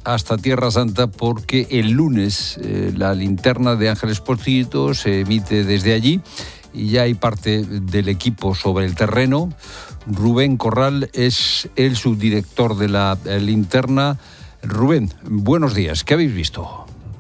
hasta Tierra Santa porque el lunes la linterna de Ángeles Pocito se emite desde allí y ya hay parte del equipo sobre el terreno. Rubén Corral es el subdirector de la linterna. Rubén, buenos días. ¿Qué habéis visto?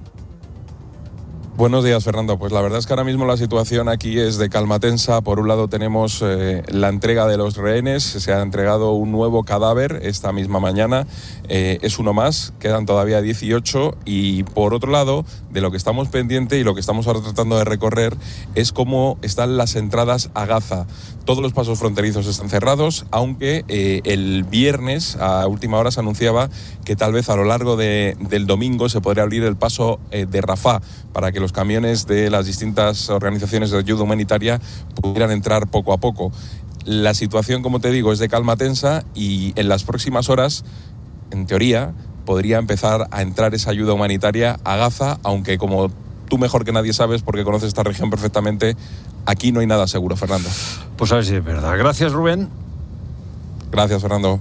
Buenos días, Fernando. Pues la verdad es que ahora mismo la situación aquí es de calma tensa. Por un lado tenemos la entrega de los rehenes. Se ha entregado un nuevo cadáver esta misma mañana. Es uno más, quedan todavía 18. Y por otro lado, de lo que estamos pendientes y lo que estamos ahora tratando de recorrer es cómo están las entradas a Gaza. Todos los pasos fronterizos están cerrados, aunque el viernes a última hora se anunciaba que tal vez a lo largo del domingo se podría abrir el paso de Rafah para que los camiones de las distintas organizaciones de ayuda humanitaria pudieran entrar poco a poco. La situación, como te digo, es de calma tensa y en las próximas horas, en teoría, podría empezar a entrar esa ayuda humanitaria a Gaza, aunque como tú mejor que nadie sabes, porque conoces esta región perfectamente, aquí no hay nada seguro, Fernando. Pues a ver si es verdad. Gracias, Rubén. Gracias, Fernando.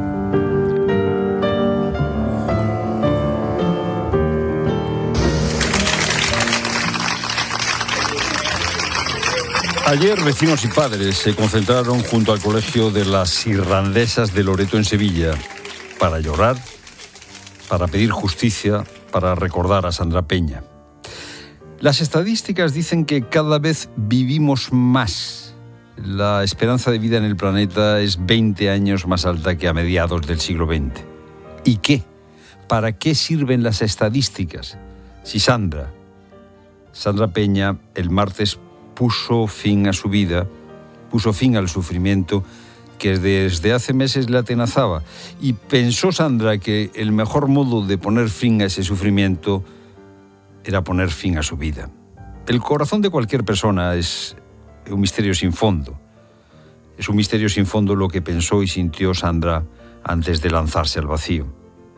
Ayer vecinos y padres se concentraron junto al colegio de las irlandesas de Loreto en Sevilla para llorar, para pedir justicia, para recordar a Sandra Peña. Las estadísticas dicen que cada vez vivimos más. La esperanza de vida en el planeta es 20 años más alta que a mediados del siglo XX. ¿Y qué? ¿Para qué sirven las estadísticas? Si Sandra Peña el martes puso fin a su vida, puso fin al sufrimiento que desde hace meses le atenazaba. Y pensó Sandra que el mejor modo de poner fin a ese sufrimiento era poner fin a su vida. El corazón de cualquier persona es un misterio sin fondo. Es un misterio sin fondo lo que pensó y sintió Sandra antes de lanzarse al vacío.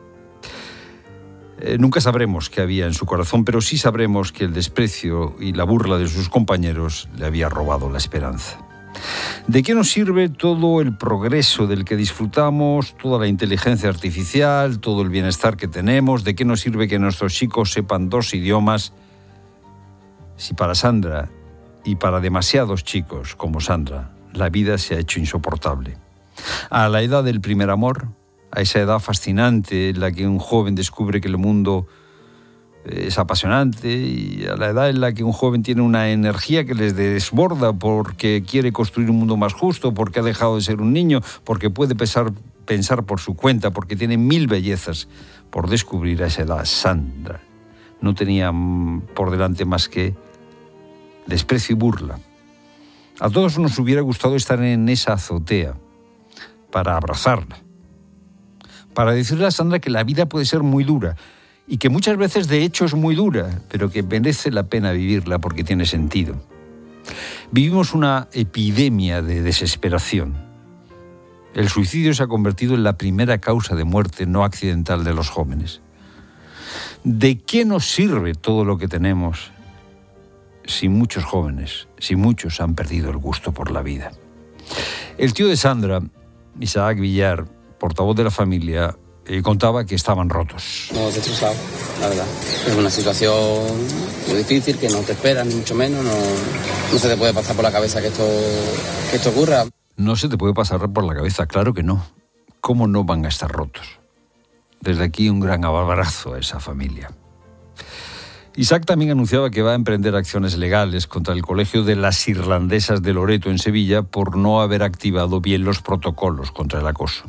Nunca sabremos qué había en su corazón, pero sí sabremos que el desprecio y la burla de sus compañeros le había robado la esperanza. ¿De qué nos sirve todo el progreso del que disfrutamos, toda la inteligencia artificial, todo el bienestar que tenemos? ¿De qué nos sirve que nuestros chicos sepan 2 idiomas? Si para Sandra y para demasiados chicos como Sandra, la vida se ha hecho insoportable. A la edad del primer amor, a esa edad fascinante en la que un joven descubre que el mundo es apasionante, y a la edad en la que un joven tiene una energía que les desborda porque quiere construir un mundo más justo, porque ha dejado de ser un niño, porque puede pensar por su cuenta, porque tiene 1000 bellezas por descubrir. A esa edad Sandra no tenía por delante más que desprecio y burla. A todos nos hubiera gustado estar en esa azotea para abrazarla, para decirle a Sandra que la vida puede ser muy dura y que muchas veces de hecho es muy dura, pero que merece la pena vivirla porque tiene sentido. Vivimos una epidemia de desesperación. El suicidio se ha convertido en la primera causa de muerte no accidental de los jóvenes. ¿De qué nos sirve todo lo que tenemos si muchos jóvenes, si muchos han perdido el gusto por la vida? El tío de Sandra, Isaac Villar, portavoz de la familia, contaba que estaban rotos. No, destrozado, la verdad. Es una situación muy difícil, que no te esperas, ni mucho menos. No se te puede pasar por la cabeza que esto ocurra. No se te puede pasar por la cabeza, claro que no. ¿Cómo no van a estar rotos? Desde aquí un gran abrazo a esa familia. Isaac también anunciaba que va a emprender acciones legales contra el colegio de las irlandesas de Loreto en Sevilla por no haber activado bien los protocolos contra el acoso.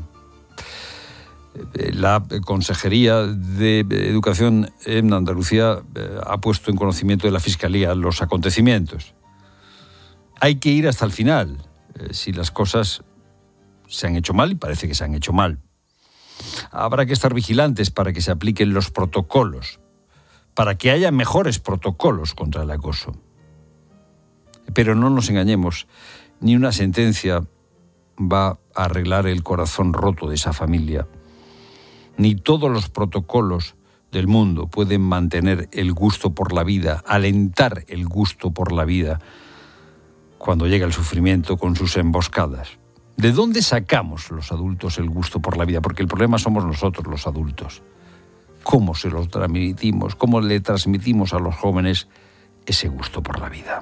La Consejería de Educación en Andalucía ha puesto en conocimiento de la Fiscalía los acontecimientos. Hay que ir hasta el final, si las cosas se han hecho mal, y parece que se han hecho mal. Habrá que estar vigilantes para que se apliquen los protocolos, para que haya mejores protocolos contra el acoso. Pero no nos engañemos, ni una sentencia va a arreglar el corazón roto de esa familia. Ni todos los protocolos del mundo pueden mantener el gusto por la vida, alentar el gusto por la vida cuando llega el sufrimiento con sus emboscadas. ¿De dónde sacamos los adultos el gusto por la vida? Porque el problema somos nosotros, los adultos. cómo se los transmitimos, cómo le transmitimos a los jóvenes ese gusto por la vida.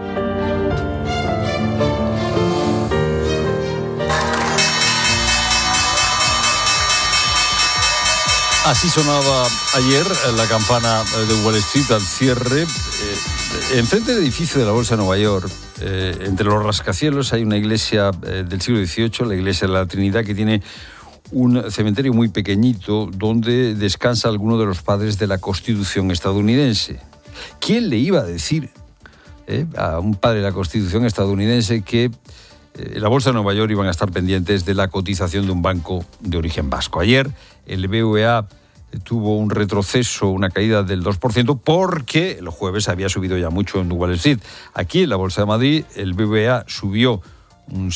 Así sonaba ayer la campana de Wall Street al cierre. Enfrente del edificio de la Bolsa de Nueva York, entre los rascacielos, hay una iglesia del siglo XVIII, la Iglesia de la Trinidad, que tiene un cementerio muy pequeñito donde descansa alguno de los padres de la Constitución estadounidense. ¿Quién le iba a decir a un padre de la Constitución estadounidense que en la Bolsa de Nueva York iban a estar pendientes de la cotización de un banco de origen vasco? Ayer el BBVA tuvo un retroceso, una caída del 2%, porque el jueves había subido ya mucho en Wall Street. Aquí en la Bolsa de Madrid el BBVA subió un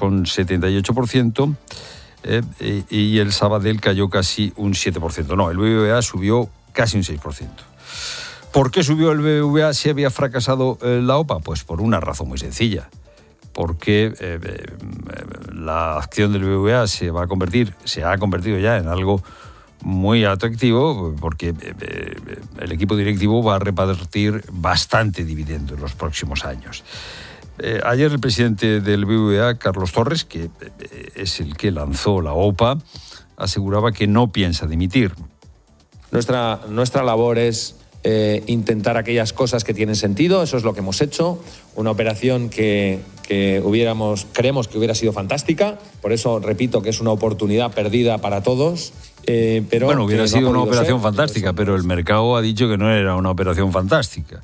6,78%, y el Sabadell cayó casi un 7%. No, el BBVA subió casi un 6%. ¿Por qué subió el BBVA si había fracasado la OPA? Pues por una razón muy sencilla. Porque la acción del BBVA se ha convertido ya en algo muy atractivo, porque el equipo directivo va a repartir bastante dividendo en los próximos años. Ayer el presidente del BBVA, Carlos Torres, que es el que lanzó la OPA, aseguraba que no piensa dimitir. Nuestra labor es intentar aquellas cosas que tienen sentido. Eso es lo que hemos hecho. Una operación que creemos que hubiera sido fantástica. Por eso repito que es una oportunidad perdida para todos. Pero bueno, hubiera sido una operación fantástica, pero el mercado ha dicho que no era una operación fantástica,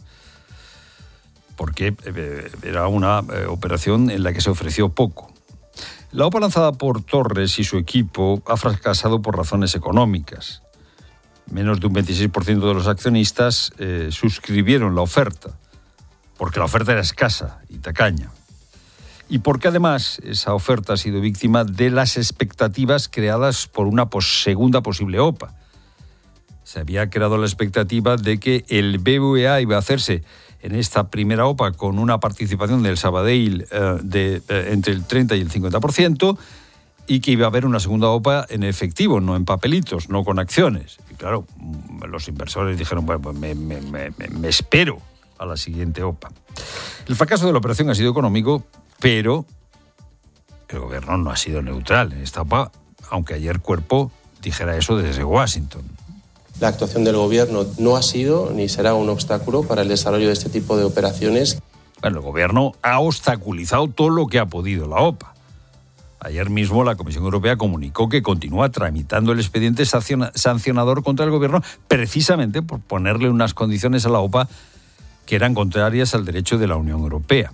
porque era una operación en la que se ofreció poco. La OPA lanzada por Torres y su equipo ha fracasado por razones económicas. Menos de un 26% de los accionistas suscribieron la oferta, porque la oferta era escasa y tacaña. Y porque además esa oferta ha sido víctima de las expectativas creadas por una segunda posible OPA. Se había creado la expectativa de que el BBVA iba a hacerse en esta primera OPA con una participación del Sabadell entre el 30 y el 50%, y que iba a haber una segunda OPA en efectivo, no en papelitos, no con acciones. Y claro, los inversores dijeron, bueno, pues me espero a la siguiente OPA. El fracaso de la operación ha sido económico, pero el gobierno no ha sido neutral en esta OPA, aunque ayer Cuerpo dijera eso desde Washington. La actuación del gobierno no ha sido ni será un obstáculo para el desarrollo de este tipo de operaciones. Bueno, el gobierno ha obstaculizado todo lo que ha podido la OPA. Ayer mismo la Comisión Europea comunicó que continúa tramitando el expediente sancionador contra el gobierno, precisamente por ponerle unas condiciones a la OPA que eran contrarias al derecho de la Unión Europea.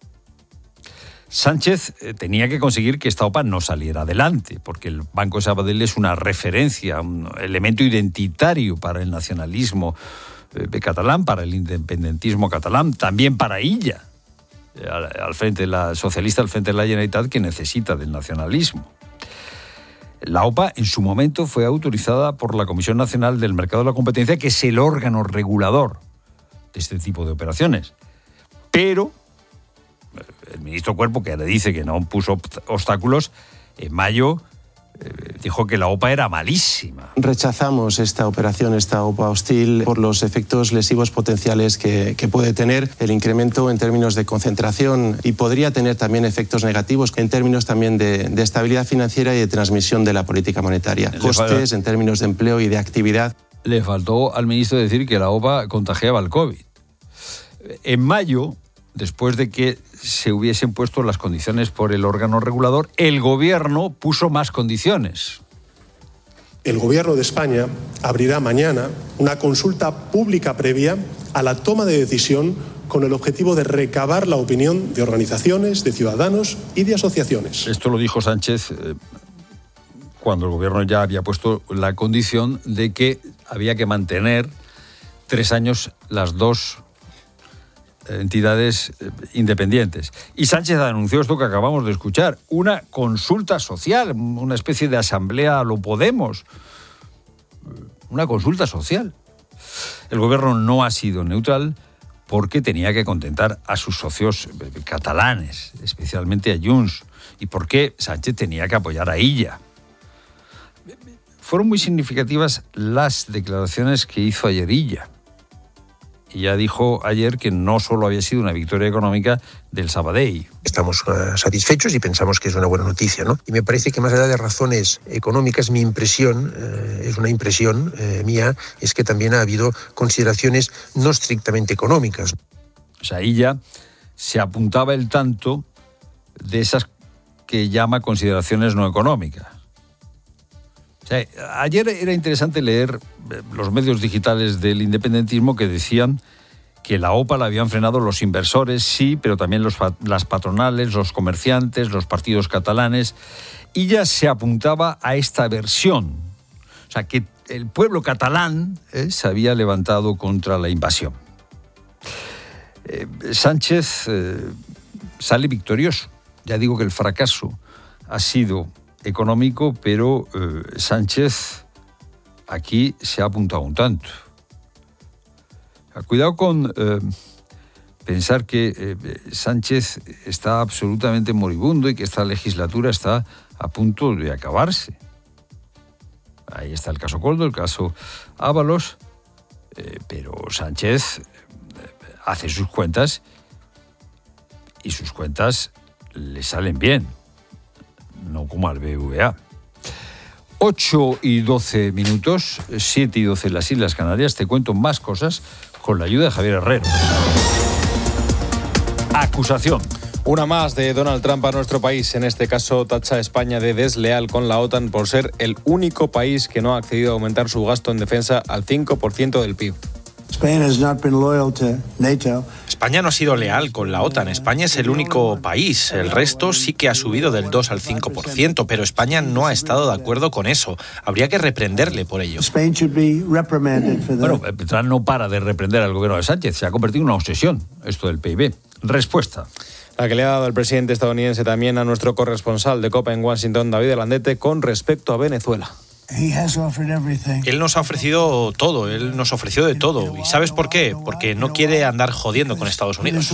Sánchez tenía que conseguir que esta OPA no saliera adelante, porque el Banco Sabadell es una referencia, un elemento identitario para el nacionalismo catalán, para el independentismo catalán, también para Illa, al frente la socialista, al frente de la Generalitat, que necesita del nacionalismo. La OPA en su momento fue autorizada por la Comisión Nacional del Mercado de la Competencia, que es el órgano regulador de este tipo de operaciones. Pero el ministro Cuerpo, que le dice que no puso obstáculos, en mayo dijo que la OPA era malísima. Rechazamos esta operación, esta OPA hostil, por los efectos lesivos potenciales que puede tener, el incremento en términos de concentración, y podría tener también efectos negativos en términos también de estabilidad financiera y de transmisión de la política monetaria. Costes en términos de empleo y de actividad. Le faltó al ministro decir que la OPA contagiaba el COVID. En mayo, después de que se hubiesen puesto las condiciones por el órgano regulador, el gobierno puso más condiciones. El Gobierno de España abrirá mañana una consulta pública previa a la toma de decisión con el objetivo de recabar la opinión de organizaciones, de ciudadanos y de asociaciones. Esto lo dijo Sánchez cuando el gobierno ya había puesto la condición de que había que mantener 3 años las dos entidades independientes. Y Sánchez anunció esto que acabamos de escuchar, una consulta social, una especie de asamblea a lo Podemos, una consulta social. El gobierno no ha sido neutral porque tenía que contentar a sus socios catalanes, especialmente a Junts, y porque Sánchez tenía que apoyar a Illa. fueron muy significativas las declaraciones que hizo ayer Illa. Illa dijo ayer que no solo había sido una victoria económica del Sabadell. Estamos satisfechos y pensamos que es una buena noticia, ¿no? Y me parece que más allá de razones económicas, mi impresión, es una impresión mía, es que también ha habido consideraciones no estrictamente económicas. O sea, Illa se apuntaba el tanto de esas que llama consideraciones no económicas. O sea, ayer era interesante leer los medios digitales del independentismo que decían que la OPA la habían frenado los inversores, sí, pero también las patronales, los comerciantes, los partidos catalanes. Y ya se apuntaba a esta versión. O sea, que el pueblo catalán se había levantado contra la invasión. Sánchez sale victorioso. Ya digo que el fracaso ha sido económico, pero Sánchez aquí se ha apuntado un tanto. Cuidado con pensar que Sánchez está absolutamente moribundo y que esta legislatura está a punto de acabarse. Ahí está el caso Koldo, el caso Ábalos, pero Sánchez hace sus cuentas y sus cuentas le salen bien. No como al BBVA. 8:12, 7:12 en las Islas Canarias. Te cuento más cosas con la ayuda de Javier Herrero. Acusación. Una más de Donald Trump a nuestro país. En este caso, tacha a España de desleal con la OTAN por ser el único país que no ha accedido a aumentar su gasto en defensa al 5% del PIB. España no ha sido leal con la OTAN. España es el único país. El resto sí que ha subido del 2 al 5%, pero España no ha estado de acuerdo con eso. Habría que reprenderle por ello. Bueno, Trump no para de reprender al gobierno de Sánchez. Se ha convertido en una obsesión esto del PIB. Respuesta. La que le ha dado el presidente estadounidense también a nuestro corresponsal de COPE en Washington, David Landete, con respecto a Venezuela. Él nos ha ofrecido todo, él nos ofreció de todo. ¿Y sabes por qué? Porque no quiere andar jodiendo con Estados Unidos.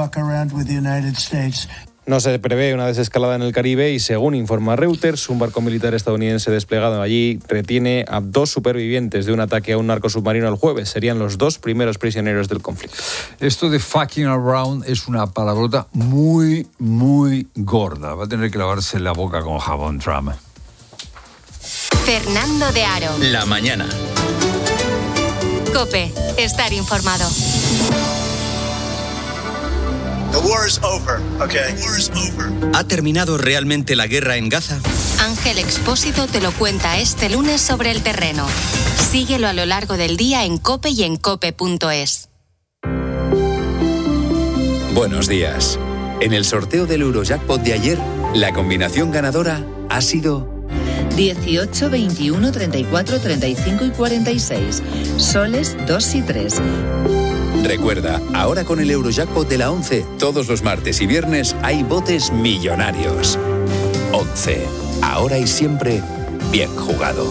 No se prevé una desescalada en el Caribe y, según informa Reuters, un barco militar estadounidense desplegado allí retiene a 2 supervivientes de un ataque a un narcosubmarino el jueves. Serían los 2 primeros prisioneros del conflicto. Esto de fucking around es una palabrota muy, muy gorda. Va a tener que lavarse la boca con jabón Trump. Fernando de Aro. La mañana. COPE. Estar informado. The war is over, okay? The war is over. ¿Ha terminado realmente la guerra en Gaza? Ángel Expósito te lo cuenta este lunes sobre el terreno. Síguelo a lo largo del día en COPE y en COPE.es. Buenos días. En el sorteo del Eurojackpot de ayer, la combinación ganadora ha sido 18, 21, 34, 35 y 46. Soles 2 y 3. Recuerda, ahora con el Eurojackpot de la 11, todos los martes y viernes hay botes millonarios. 11. Ahora y siempre, bien jugado.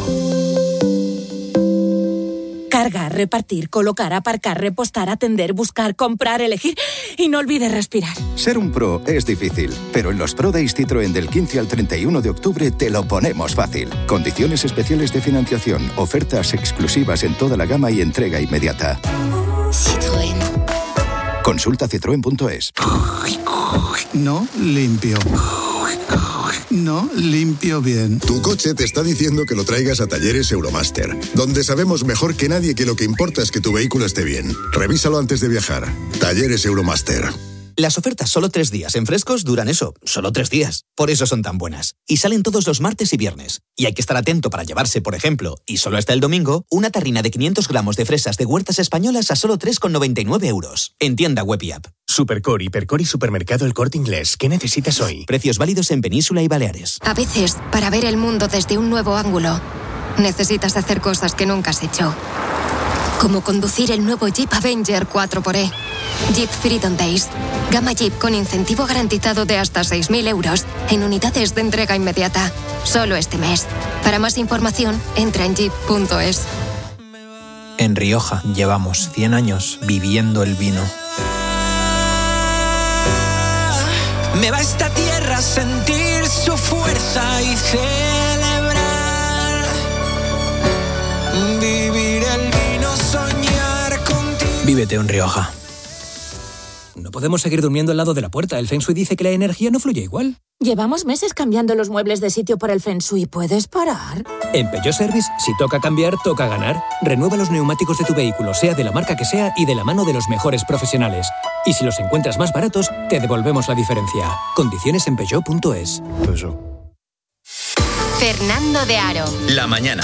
Cargar, repartir, colocar, aparcar, repostar, atender, buscar, comprar, elegir y no olvides respirar. Ser un pro es difícil, pero en los Pro Days Citroën del 15 al 31 de octubre te lo ponemos fácil. Condiciones especiales de financiación, ofertas exclusivas en toda la gama y entrega inmediata. Citroën. Consulta citroen.es. No limpio. No limpio bien. Tu coche te está diciendo que lo traigas a Talleres Euromaster, donde sabemos mejor que nadie que lo que importa es que tu vehículo esté bien. Revísalo antes de viajar. Talleres Euromaster. Las ofertas solo 3 días en Frescos duran eso, solo 3 días. Por eso son tan buenas. Y salen todos los martes y viernes. Y hay que estar atento para llevarse, por ejemplo, y solo hasta el domingo, una tarrina de 500 gramos de fresas de huertas españolas a solo 3,99 euros. En tienda web y app. Supercor, Hipercor y Supermercado El Corte Inglés. ¿Qué necesitas hoy? Precios válidos en Península y Baleares. A veces, para ver el mundo desde un nuevo ángulo, necesitas hacer cosas que nunca has hecho. Como conducir el nuevo Jeep Avenger 4xe. Jeep Freedom Days. Gama Jeep con incentivo garantizado de hasta 6.000 euros en unidades de entrega inmediata. Solo este mes. Para más información, entra en jeep.es. En Rioja llevamos 100 años viviendo el vino. Me va esta tierra a sentir su fuerza y celebrar Vívete un Rioja. No podemos seguir durmiendo al lado de la puerta. El Feng Shui dice que la energía no fluye igual. Llevamos meses cambiando los muebles de sitio por el Feng Shui. ¿Puedes parar? En Peugeot Service, si toca cambiar, toca ganar. Renueva los neumáticos de tu vehículo, sea de la marca que sea y de la mano de los mejores profesionales. Y si los encuentras más baratos, te devolvemos la diferencia. Condiciones en Peugeot.es. Fernando de Aro. La mañana.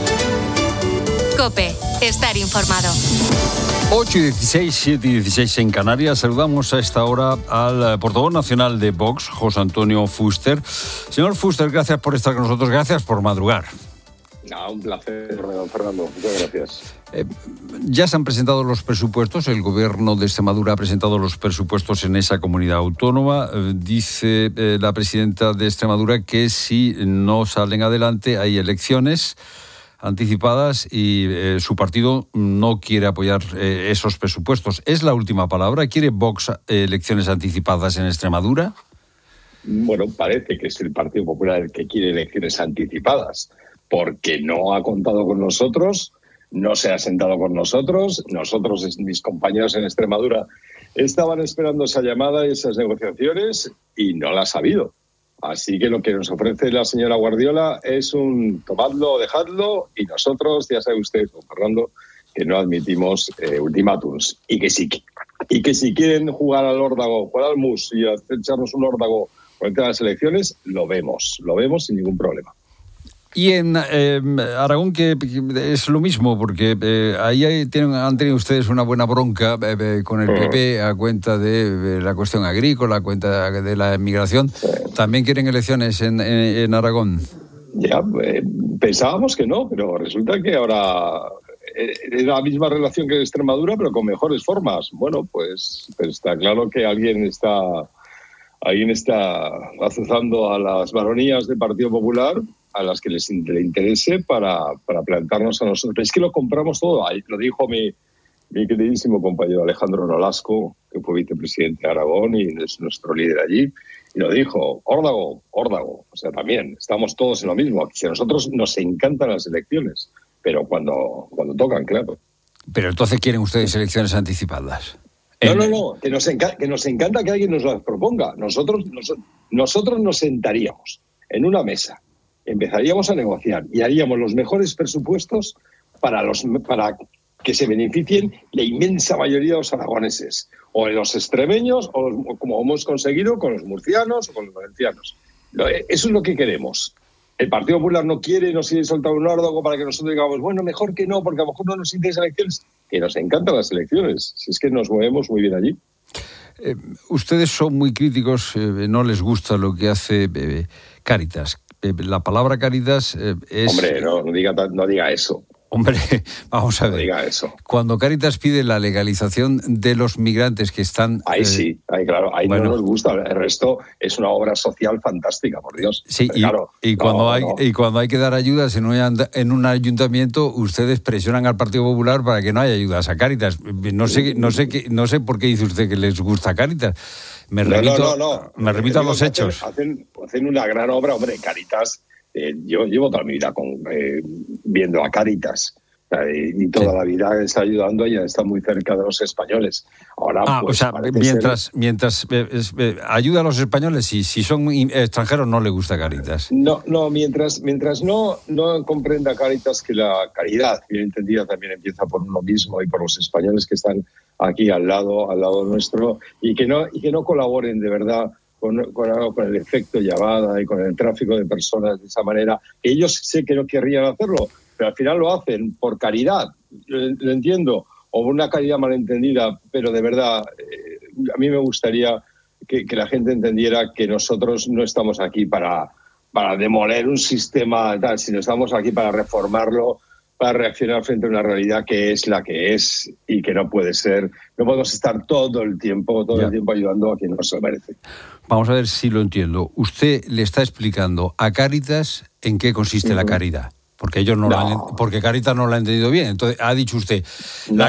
COPE. Estar informado. 8:16, 7:16 en Canarias. Saludamos a esta hora al portavoz nacional de Vox, José Antonio Fuster. Señor Fuster, gracias por estar con nosotros, gracias por madrugar. Un placer, Fernando. Muchas gracias. Ya se han presentado los presupuestos. El Gobierno de Extremadura ha presentado los presupuestos en esa comunidad autónoma. Dice la presidenta de Extremadura que si no salen adelante hay elecciones anticipadas y su partido no quiere apoyar esos presupuestos. ¿Es la última palabra? ¿Quiere Vox elecciones anticipadas en Extremadura? Bueno, parece que es el Partido Popular el que quiere elecciones anticipadas, porque no ha contado con nosotros, no se ha sentado con nosotros. Nosotros, mis compañeros en Extremadura, estaban esperando esa llamada y esas negociaciones y no las ha habido. Así que lo que nos ofrece la señora Guardiola es un tomadlo o dejadlo, y nosotros, ya sabe usted, don Fernando, que no admitimos ultimátums. Y que si quieren jugar al órdago, jugar al mus y echarnos un órdago por entre las elecciones, lo vemos sin ningún problema. Y en Aragón, que es lo mismo, porque ahí han tenido ustedes una buena bronca con el PP a cuenta de la cuestión agrícola, a cuenta de la inmigración. ¿También quieren elecciones en Aragón? Ya, pensábamos que no, pero resulta que ahora es la misma relación que en Extremadura, pero con mejores formas. Bueno, pues está claro que alguien está azuzando a las baronías del Partido Popular, a las que le interese para plantarnos a nosotros. Es que lo compramos todo. Ahí lo dijo mi queridísimo compañero Alejandro Nolasco, que fue vicepresidente de Aragón y es nuestro líder allí, y lo dijo, órdago. O sea, también estamos todos en lo mismo. Si a nosotros nos encantan las elecciones, pero cuando tocan, claro. Pero entonces quieren ustedes elecciones anticipadas. No, que nos encanta que alguien nos las proponga. Nosotros nos sentaríamos en una mesa, empezaríamos a negociar y haríamos los mejores presupuestos para que se beneficien la inmensa mayoría de los aragoneses, o los extremeños, o como hemos conseguido con los murcianos o con los valencianos. Eso es lo que queremos. El Partido Popular no quiere soltar un órdago para que nosotros digamos, bueno, mejor que no, porque a lo mejor no nos interesan elecciones. Que nos encantan las elecciones, si es que nos movemos muy bien allí. Ustedes son muy críticos, no les gusta lo que hace Cáritas. La palabra Cáritas es... Hombre, no diga eso. Hombre, vamos a ver. No diga eso. Cuando Cáritas pide la legalización de los migrantes que están... Ahí claro, ahí bueno, no nos gusta. El resto es una obra social fantástica, por Dios. Sí, cuando hay que dar ayudas en un ayuntamiento, ustedes presionan al Partido Popular para que no haya ayudas a Cáritas. No sé por qué dice usted que les gusta Cáritas. Me remito a los hechos. Hacen una gran obra, hombre, Cáritas. Yo llevo toda mi vida viendo a Cáritas y toda la vida está ayudando y está muy cerca de los españoles. Ahora, mientras ayuda a los españoles, si son extranjeros no le gusta Cáritas. No, mientras no comprenda Cáritas que la caridad, bien entendida, también empieza por uno mismo y por los españoles que están aquí al lado nuestro, y que no colaboren de verdad con el efecto llamada y con el tráfico de personas de esa manera. Ellos sé que no querrían hacerlo, pero al final lo hacen por caridad, lo entiendo, o por una caridad malentendida, pero de verdad, a mí me gustaría que la gente entendiera que nosotros no estamos aquí para demoler un sistema tal, sino estamos aquí para reformarlo, para reaccionar frente a una realidad que es la que es y que no puede ser. No podemos estar todo el tiempo ayudando a quien no se lo merece. Vamos a ver si lo entiendo. Usted le está explicando a Cáritas en qué consiste la caridad. Porque ellos porque Cáritas no lo ha entendido bien. Entonces ha dicho usted, la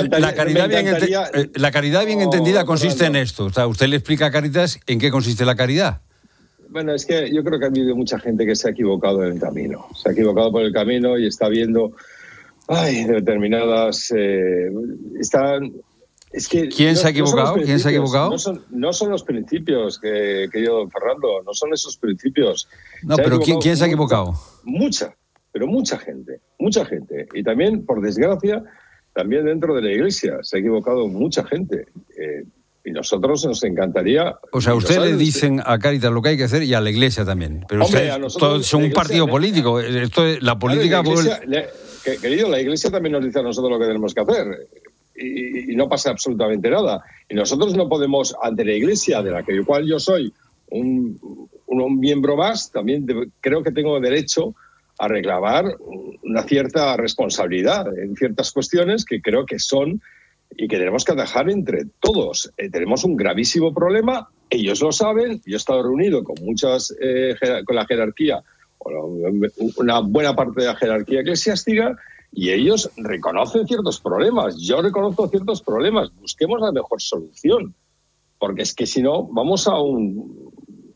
caridad bien entendida consiste en esto. O sea, usted le explica a Cáritas en qué consiste la caridad. Bueno, es que yo creo que ha habido mucha gente que se ha equivocado en el camino. Se ha equivocado por el camino y está viendo determinadas están. Es que ¿Quién se ha equivocado? ¿Quién se ha equivocado? No son los principios, querido don Fernando, no son esos principios. No, pero ¿quién se ha equivocado? Mucha gente. Y también, por desgracia, también dentro de la Iglesia se ha equivocado mucha gente. Y nosotros nos encantaría... O sea, usted le dicen a Cáritas lo que hay que hacer y a la Iglesia también. Pero ustedes son un partido político. La política... Querido, la Iglesia también nos dice a nosotros lo que tenemos que hacer. Y no pasa absolutamente nada. Y nosotros no podemos, ante la Iglesia, de la cual yo soy un miembro más, también creo que tengo derecho a reclamar una cierta responsabilidad en ciertas cuestiones que creo que son y que tenemos que atajar entre todos. Tenemos un gravísimo problema, ellos lo saben, yo he estado reunido con con la jerarquía, una buena parte de la jerarquía eclesiástica, y ellos reconocen ciertos problemas. Yo reconozco ciertos problemas. Busquemos la mejor solución, porque es que si no, vamos a un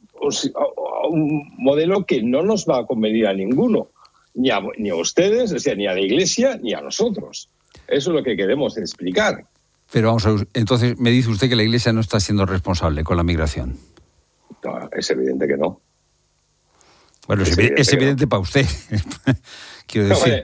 modelo que no nos va a convenir a ninguno, ni a ustedes, o sea, ni a la Iglesia, ni a nosotros. Eso es lo que queremos explicar. Pero vamos a ver, entonces me dice usted que la Iglesia no está siendo responsable con la migración. No, es evidente que no. Bueno, es evidente para usted, quiero decir.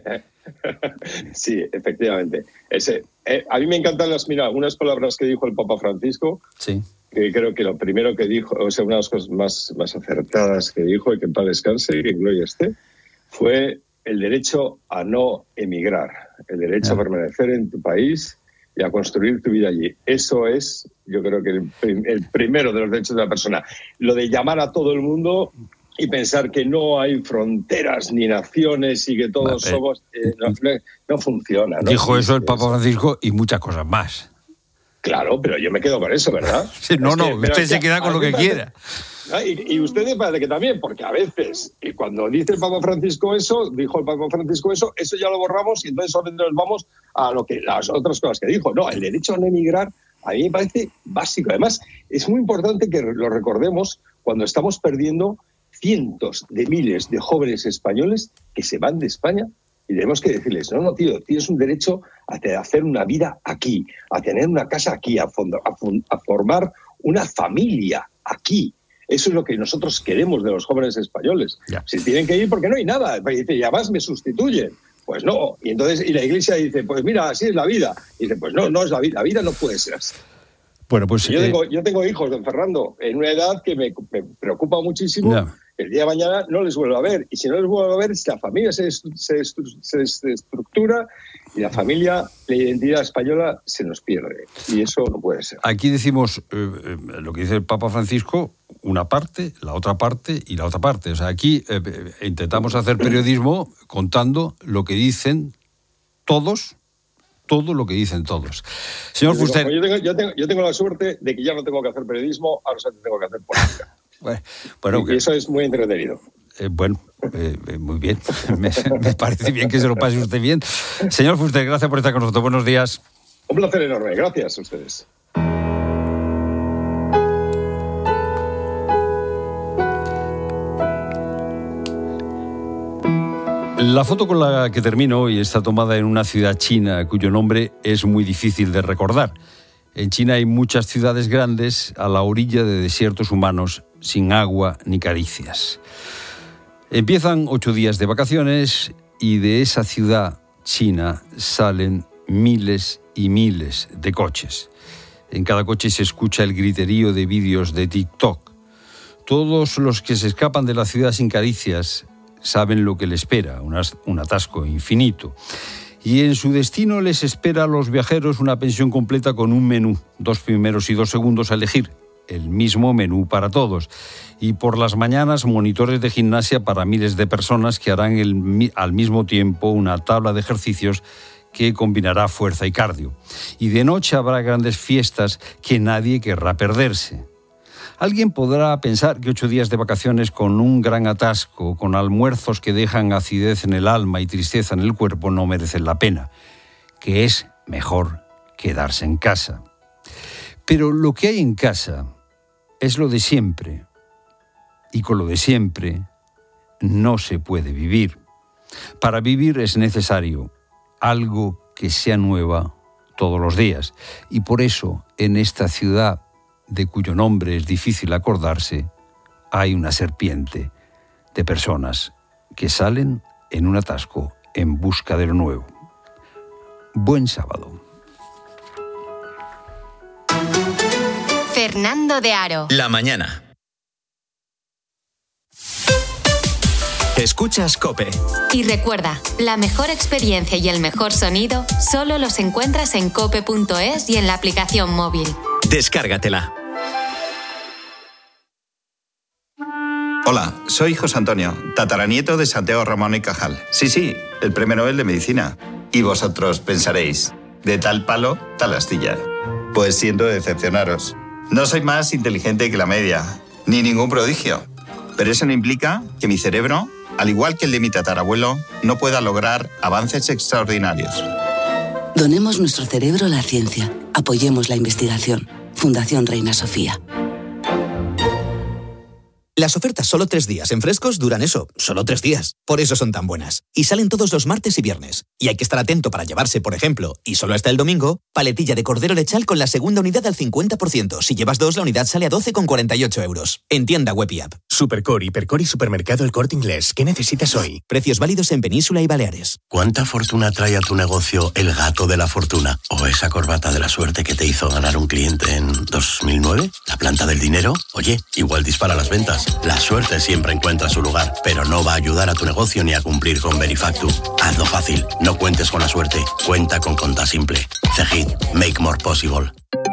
Sí, efectivamente. A mí me encantan unas palabras que dijo el Papa Francisco, sí, que creo que lo primero que dijo, o sea, una de las cosas más acertadas que dijo, y que en paz descanse y que en gloria esté, fue el derecho a no emigrar, el derecho a permanecer en tu país y a construir tu vida allí. Eso es, yo creo que el primero de los derechos de la persona. Lo de llamar a todo el mundo y pensar que no hay fronteras ni naciones y que todos somos... no funciona. ¿No? Dijo eso el Papa Francisco y muchas cosas más. Claro, pero yo me quedo con eso, ¿verdad? Sí, usted se queda con lo que quiera. Y ustedes parece que también, porque a veces, y cuando dice el Papa Francisco eso, dijo el Papa Francisco eso ya lo borramos y entonces solamente nos vamos a las otras cosas que dijo. No, el derecho a no emigrar a mí me parece básico. Además, es muy importante que lo recordemos cuando estamos perdiendo cientos de miles de jóvenes españoles que se van de España y tenemos que decirles, no, tío, tienes un derecho a hacer una vida aquí, a tener una casa aquí, a formar una familia aquí. Eso es lo que nosotros queremos de los jóvenes españoles. Ya. Si tienen que ir porque no hay nada, y además me sustituyen. Pues no. Y entonces la Iglesia dice, pues mira, así es la vida. Y dice, pues no es la vida. La vida no puede ser así. Bueno, pues yo tengo hijos, don Fernando, en una edad que me preocupa muchísimo. No. El día de mañana no les vuelvo a ver. Y si no les vuelvo a ver, la familia se estructura y la familia, la identidad española se nos pierde. Y eso no puede ser. Aquí decimos lo que dice el Papa Francisco, una parte, la otra parte y la otra parte. O sea, aquí intentamos hacer periodismo contando lo que dicen todos, todo lo que dicen todos. Señor Fuster... Yo tengo la suerte de que ya no tengo que hacer periodismo, ahora solo tengo que hacer política. Bueno, y eso es muy entretenido. Muy bien. Me parece bien que se lo pase usted bien. Señor Fuster, gracias por estar con nosotros. Buenos días. Un placer enorme. Gracias a ustedes. La foto con la que termino hoy está tomada en una ciudad china cuyo nombre es muy difícil de recordar. En China hay muchas ciudades grandes a la orilla de desiertos humanos sin agua ni caricias. Empiezan 8 días de vacaciones y de esa ciudad china salen miles y miles de coches. En cada coche se escucha el griterío de vídeos de TikTok. Todos los que se escapan de la ciudad sin caricias saben lo que les espera, un atasco infinito. Y en su destino les espera a los viajeros una pensión completa con un menú, 2 primeros y 2 segundos a elegir, el mismo menú para todos. Y por las mañanas monitores de gimnasia para miles de personas que harán al mismo tiempo una tabla de ejercicios que combinará fuerza y cardio. Y de noche habrá grandes fiestas que nadie querrá perderse. Alguien podrá pensar que 8 días de vacaciones con un gran atasco, con almuerzos que dejan acidez en el alma y tristeza en el cuerpo, no merecen la pena, que es mejor quedarse en casa. Pero lo que hay en casa es lo de siempre, y con lo de siempre no se puede vivir. Para vivir es necesario algo que sea nueva todos los días. Y por eso, en esta ciudad, de cuyo nombre es difícil acordarse, hay una serpiente de personas que salen en un atasco en busca de lo nuevo. Buen sábado. Fernando de Aro. La mañana. Escuchas COPE. Y recuerda, la mejor experiencia y el mejor sonido solo los encuentras en cope.es y en la aplicación móvil. Descárgatela. Hola, soy José Antonio, tataranieto de Santiago Ramón y Cajal. Sí, el premio Nobel de Medicina. Y vosotros pensaréis, de tal palo, tal astilla. Pues siento decepcionaros. No soy más inteligente que la media, ni ningún prodigio. Pero eso no implica que mi cerebro, al igual que el de mi tatarabuelo, no pueda lograr avances extraordinarios. Donemos nuestro cerebro a la ciencia. Apoyemos la investigación. Fundación Reina Sofía. Las ofertas solo 3 días en Frescos duran eso, solo 3 días. Por eso son tan buenas. Y salen todos los martes y viernes. Y hay que estar atento para llevarse, por ejemplo, y solo hasta el domingo, paletilla de cordero lechal con la segunda unidad al 50%. Si llevas 2, la unidad sale a 12,48 €. En tienda web y app. Supercore, Hipercor y Supermercado El Corte Inglés. ¿Qué necesitas hoy? Precios válidos en Península y Baleares. ¿Cuánta fortuna trae a tu negocio el gato de la fortuna? ¿O esa corbata de la suerte que te hizo ganar un cliente en 2009? ¿La planta del dinero? Oye, igual dispara las ventas. La suerte siempre encuentra su lugar, pero no va a ayudar a tu negocio ni a cumplir con Verifactu. Hazlo fácil, no cuentes con la suerte, cuenta con Conta Simple. Cegid, make more possible.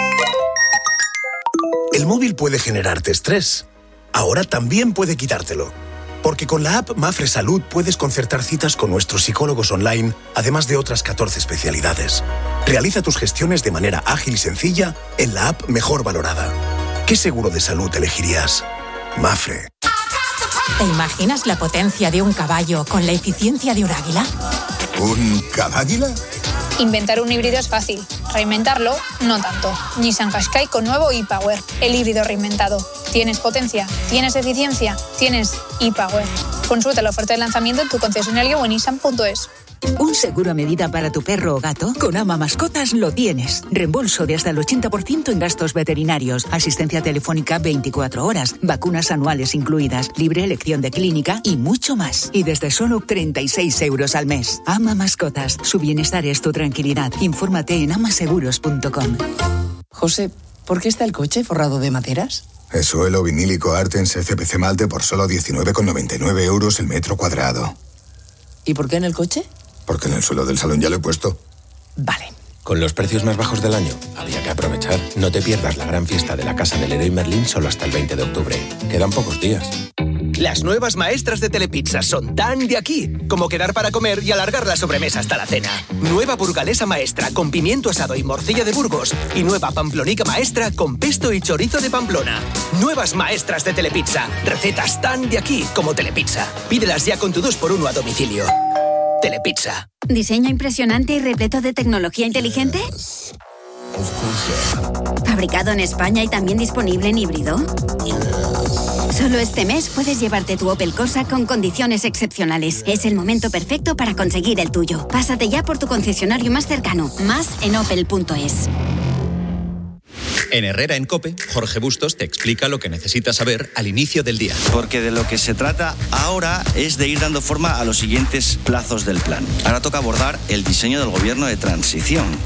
El móvil puede generarte estrés. Ahora también puede quitártelo. Porque con la app Mafre Salud puedes concertar citas con nuestros psicólogos online, además de otras 14 especialidades. Realiza tus gestiones de manera ágil y sencilla en la app mejor valorada. ¿Qué seguro de salud elegirías? Mafre. ¿Te imaginas la potencia de un caballo con la eficiencia de un águila? ¿Un cadáguila? Inventar un híbrido es fácil, reinventarlo no tanto. Nissan Qashqai con nuevo e-Power, el híbrido reinventado. ¿Tienes potencia? ¿Tienes eficiencia? ¿Tienes e-Power? Consulta la oferta de lanzamiento en tu concesionario o en nissan.es. Un seguro a medida para tu perro o gato. Con Ama Mascotas lo tienes. Reembolso de hasta el 80% en gastos veterinarios. Asistencia telefónica 24 horas. Vacunas anuales incluidas. Libre elección de clínica y mucho más. Y desde solo 36 € al mes. Ama Mascotas. Su bienestar es tu tranquilidad. Infórmate en amaseguros.com. José, ¿por qué está el coche forrado de maderas? Es suelo vinílico Artens CPC Malte por solo 19,99 € el metro cuadrado. ¿Y por qué en el coche? Porque en el suelo del salón ya lo he puesto. Vale. Con los precios más bajos del año, había que aprovechar. No te pierdas la gran fiesta de la Casa del Leroy Merlin solo hasta el 20 de octubre. Quedan pocos días. Las nuevas maestras de Telepizza son tan de aquí como quedar para comer y alargar la sobremesa hasta la cena. Nueva burgalesa maestra con pimiento asado y morcilla de Burgos. Y nueva pamplonica maestra con pesto y chorizo de Pamplona. Nuevas maestras de Telepizza. Recetas tan de aquí como Telepizza. Pídelas ya con tu 2x1 a domicilio. Telepizza. ¿Diseño impresionante y repleto de tecnología inteligente? ¿Fabricado en España y también disponible en híbrido? Solo este mes puedes llevarte tu Opel Corsa con condiciones excepcionales. Es el momento perfecto para conseguir el tuyo. Pásate ya por tu concesionario más cercano. Más en opel.es. En Herrera en COPE, Jorge Bustos te explica lo que necesitas saber al inicio del día. Porque de lo que se trata ahora es de ir dando forma a los siguientes plazos del plan. Ahora toca abordar el diseño del gobierno de transición.